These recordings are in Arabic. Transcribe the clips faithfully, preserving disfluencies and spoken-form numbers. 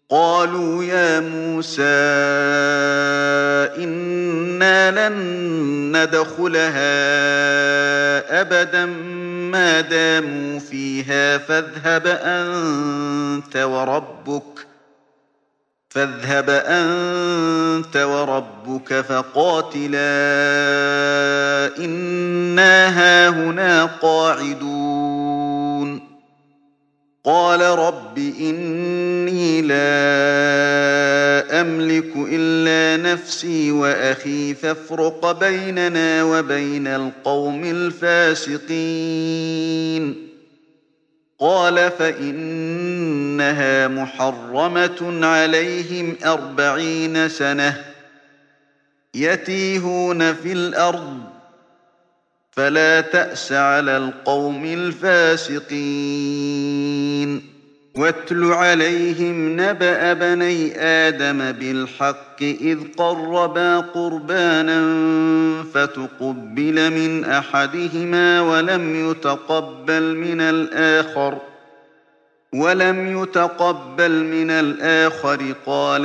قالوا يا موسى إنا لن ندخلها أبدا ما داموا فيها فاذهب أنت وربك فاذهب أنت وربك فقاتلا إنا هاهنا قاعدون قال رب إني لا أملك إلا نفسي وأخي فافرق بيننا وبين القوم الفاسقين قال فإنها محرمة عليهم أربعين سنة يتيهون في الأرض فلا تأس على القوم الفاسقين واتل عليهم نبأ بني آدم بالحق إذ قربا قربانا فتقبل من أحدهما ولم يتقبل من الآخر ولم يتقبل من الآخر قال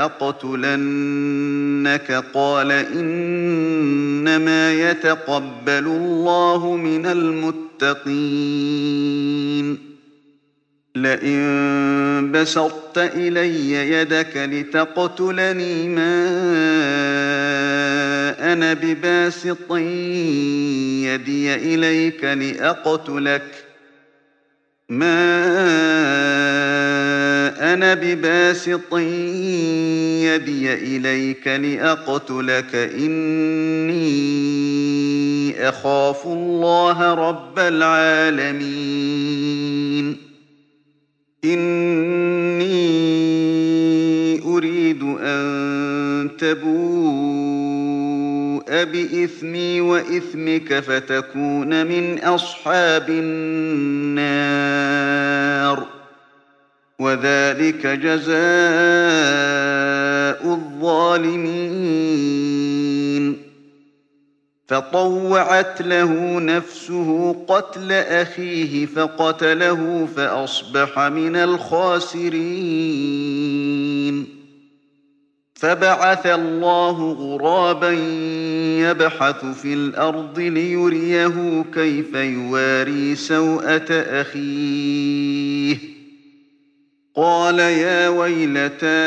لأقتلنك قال إنما يتقبل الله من المتقين لئن بسطت إلي يدك لتقتلني ما أنا بباسط يدي إليك لأقتلك ما أنا بباسط يدي إليك لأقتلك إني أخاف الله رب العالمين إني أريد أن تبوء بإثمي وإثمك فتكون من أصحاب النار وذلك جزاء الظالمين فطوعت له نفسه قتل أخيه فقتله فأصبح من الخاسرين فبعث الله غرابا يبحث في الأرض ليريه كيف يواري سوءة أخيه قال يا ويلتى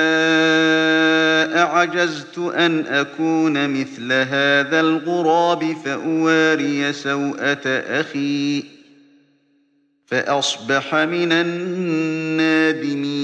أعجزت أن أكون مثل هذا الغراب فأواري سوءة أخي فأصبح من النادمين